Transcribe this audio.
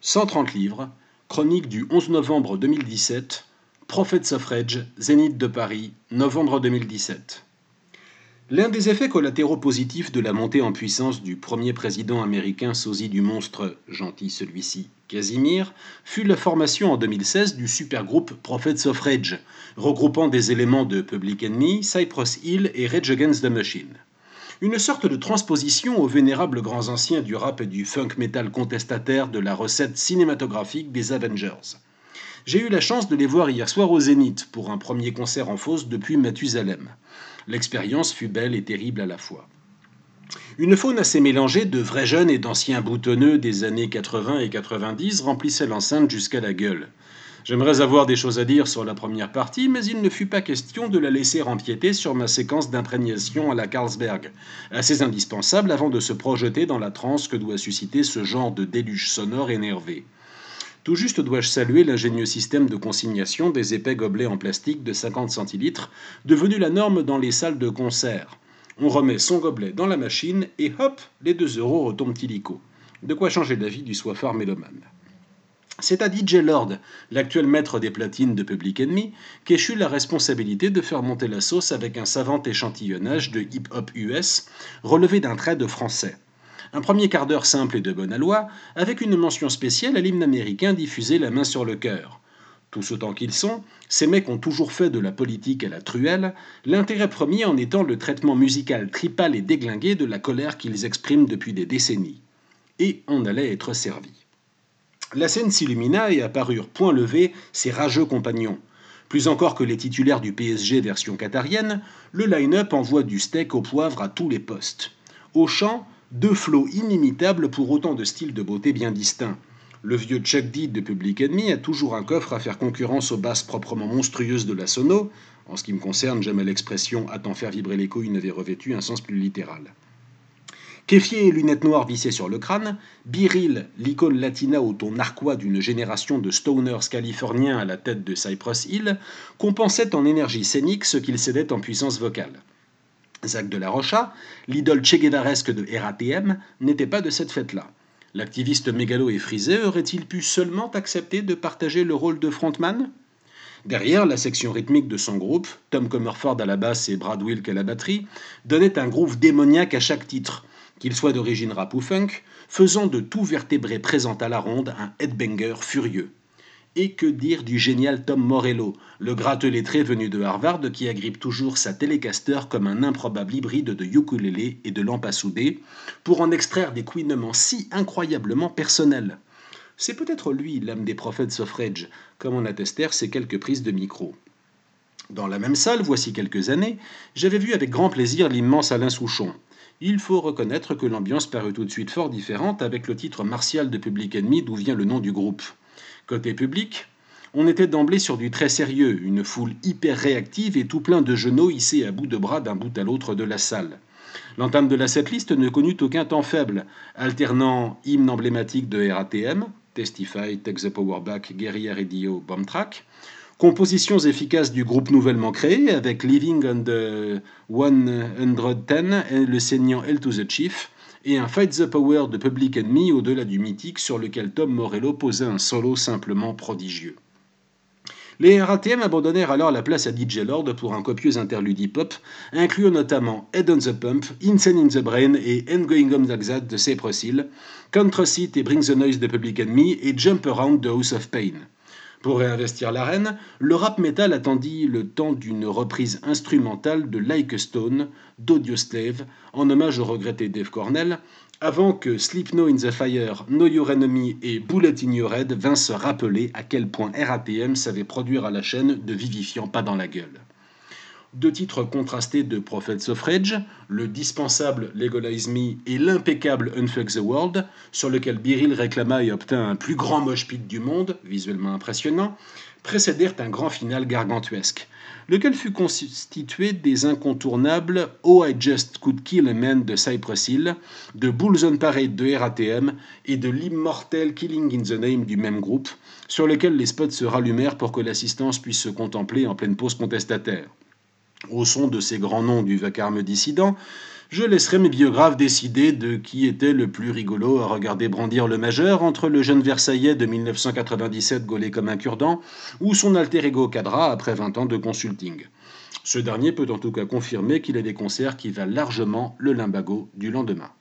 130 livres, chronique du 11 novembre 2017, Prophet Suffrage, Zénith de Paris, novembre 2017. L'un des effets collatéraux positifs de la montée en puissance du premier président américain sosie du monstre, gentil celui-ci, Casimir, fut la formation en 2016 du supergroupe Prophet Suffrage, regroupant des éléments de Public Enemy, Cypress Hill et Rage Against the Machine. Une sorte de transposition aux vénérables grands anciens du rap et du funk metal contestataire de la recette cinématographique des Avengers. J'ai eu la chance de les voir hier soir au Zénith pour un premier concert en fosse depuis Mathusalem. L'expérience fut belle et terrible à la fois. Une faune assez mélangée de vrais jeunes et d'anciens boutonneux des années 80 et 90 remplissait l'enceinte jusqu'à la gueule. J'aimerais avoir des choses à dire sur la première partie, mais il ne fut pas question de la laisser empiéter sur ma séquence d'imprégnation à la Carlsberg, assez indispensable avant de se projeter dans la transe que doit susciter ce genre de déluge sonore énervé. Tout juste dois-je saluer l'ingénieux système de consignation des épais gobelets en plastique de 50 centilitres, devenu la norme dans les salles de concert. On remet son gobelet dans la machine et hop, les 2 € retombent illico. De quoi changer d'avis du soifard mélomane. C'est à DJ Lord, l'actuel maître des platines de Public Enemy, qu'échut la responsabilité de faire monter la sauce avec un savant échantillonnage de hip-hop US relevé d'un trait de français. Un premier quart d'heure simple et de bonne aloi, avec une mention spéciale à l'hymne américain diffusé la main sur le cœur. Tous autant qu'ils sont, ces mecs ont toujours fait de la politique à la truelle, l'intérêt premier en étant le traitement musical tripal et déglingué de la colère qu'ils expriment depuis des décennies. Et on allait être servi. La scène s'illumina et apparurent point levé ses rageux compagnons. Plus encore que les titulaires du PSG version qatarienne, le line-up envoie du steak au poivre à tous les postes. Au chant, 2 flots inimitables pour autant de styles de beauté bien distincts. Le vieux Chuck D de Public Enemy a toujours un coffre à faire concurrence aux basses proprement monstrueuses de la sono. En ce qui me concerne, jamais l'expression « attends faire vibrer les couilles » n'avait revêtu un sens plus littéral. Kéfier et lunettes noires vissées sur le crâne, Biril, l'icône latina au ton narquois d'une génération de stoners californiens à la tête de Cypress Hill, compensait en énergie scénique ce qu'il cédait en puissance vocale. Zach de la Rocha, l'idole Che Guevaresque de RATM, n'était pas de cette fête-là. L'activiste mégalo et frisé aurait-il pu seulement accepter de partager le rôle de frontman ? Derrière, la section rythmique de son groupe, Tom Comerford à la basse et Brad Wilk à la batterie, donnait un groove démoniaque à chaque titre, qu'il soit d'origine rap ou funk, faisant de tout vertébré présent à la ronde un headbanger furieux. Et que dire du génial Tom Morello, le gratteux lettré venu de Harvard qui agrippe toujours sa Telecaster comme un improbable hybride de ukulélé et de lampe à souder, pour en extraire des couinements si incroyablement personnels. C'est peut-être lui l'âme des prophètes Suffrage, comme en attestèrent ces quelques prises de micro. Dans la même salle, voici quelques années, j'avais vu avec grand plaisir l'immense Alain Souchon. Il faut reconnaître que l'ambiance parut tout de suite fort différente avec le titre martial de Public Enemy d'où vient le nom du groupe. Côté public, on était d'emblée sur du très sérieux, une foule hyper réactive et tout plein de genoux hissés à bout de bras d'un bout à l'autre de la salle. L'entame de la setlist ne connut aucun temps faible, alternant hymne emblématique de RATM, Testify, Take the Power Back, Guerrilla Radio, Bomb Track, compositions efficaces du groupe nouvellement créé avec Living on the 110 et le saignant Hell to the Chief, et un Fight the Power de Public Enemy au-delà du mythique sur lequel Tom Morello posait un solo simplement prodigieux. Les RATM abandonnèrent alors la place à DJ Lord pour un copieux interlude hip-hop, incluant notamment Head on the Pump, Insane in the Brain et Ain't Going Home Like That de Cypress Hill, Contra Seat et Bring the Noise de Public Enemy et Jump Around de House of Pain. Pour réinvestir l'arène, le rap metal attendit le temps d'une reprise instrumentale de Like a Stone d'Audioslave, en hommage au regretté Dave Cornell, avant que Sleep No in the Fire, Know Your Enemy et Bullet in Your Head vinssent se rappeler à quel point RATM savait produire à la chaîne de vivifiants pas dans la gueule. 2 titres contrastés de Prophet Suffrage, le dispensable Legalize Me et l'impeccable Unfuck the World, sur lequel Biril réclama et obtint un plus grand mosh pit du monde, visuellement impressionnant, précédèrent un grand final gargantuesque, lequel fut constitué des incontournables Oh I Just Could Kill a Man de Cypress Hill, de Bulls on Parade de RATM et de l'immortel Killing in the Name du même groupe, sur lequel les spots se rallumèrent pour que l'assistance puisse se contempler en pleine pause contestataire. Au son de ces grands noms du vacarme dissident, Je laisserai mes biographes décider de qui était le plus rigolo à regarder brandir le majeur entre le jeune Versaillais de 1997 gaulé comme un cure-dent ou son alter ego Cadra après 20 ans de consulting. Ce dernier peut en tout cas confirmer qu'il a des concerts qui valent largement le limbago du lendemain.